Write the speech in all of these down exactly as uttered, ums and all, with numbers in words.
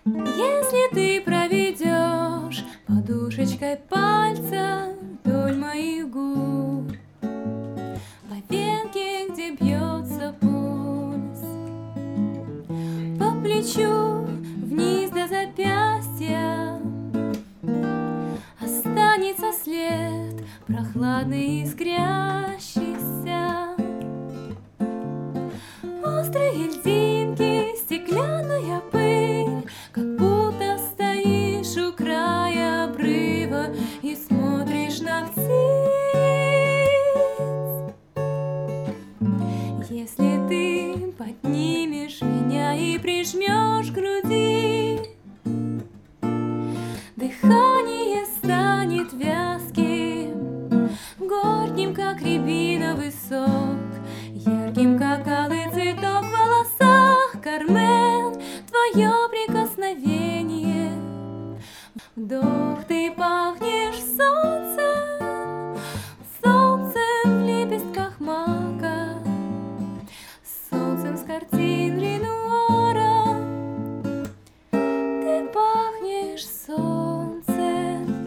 Если ты проведешь подушечкой пальца вдоль моих губ, по венке, где бьется пульс, по плечу вниз до запястья, останется след прохладный и искрящийся. Острые льдинки, стеклянная пыль, как будто стоишь у края обрыва и смотришь на птиц. Если ты поднимешь меня и прижмешь к груди, дыхание станет вязким, горьким, как рябиновый сок, ярким, как алый цветок в волосах. Кармен, твое прикосновение, вдох, ты пахнешь солнцем, солнцем в лепестках мака, солнцем с картин Ренуара. Ты пахнешь солнцем.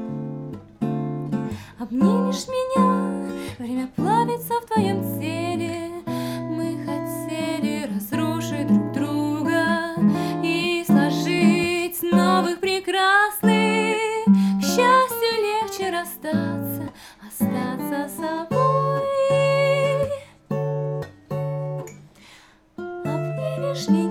Обнимешь меня, время плавится в твоем теле. Мы хотели разрушить друг друга и сложить новых прекрасных. К счастью, легче расстаться, остаться собой. Обнимешь меня.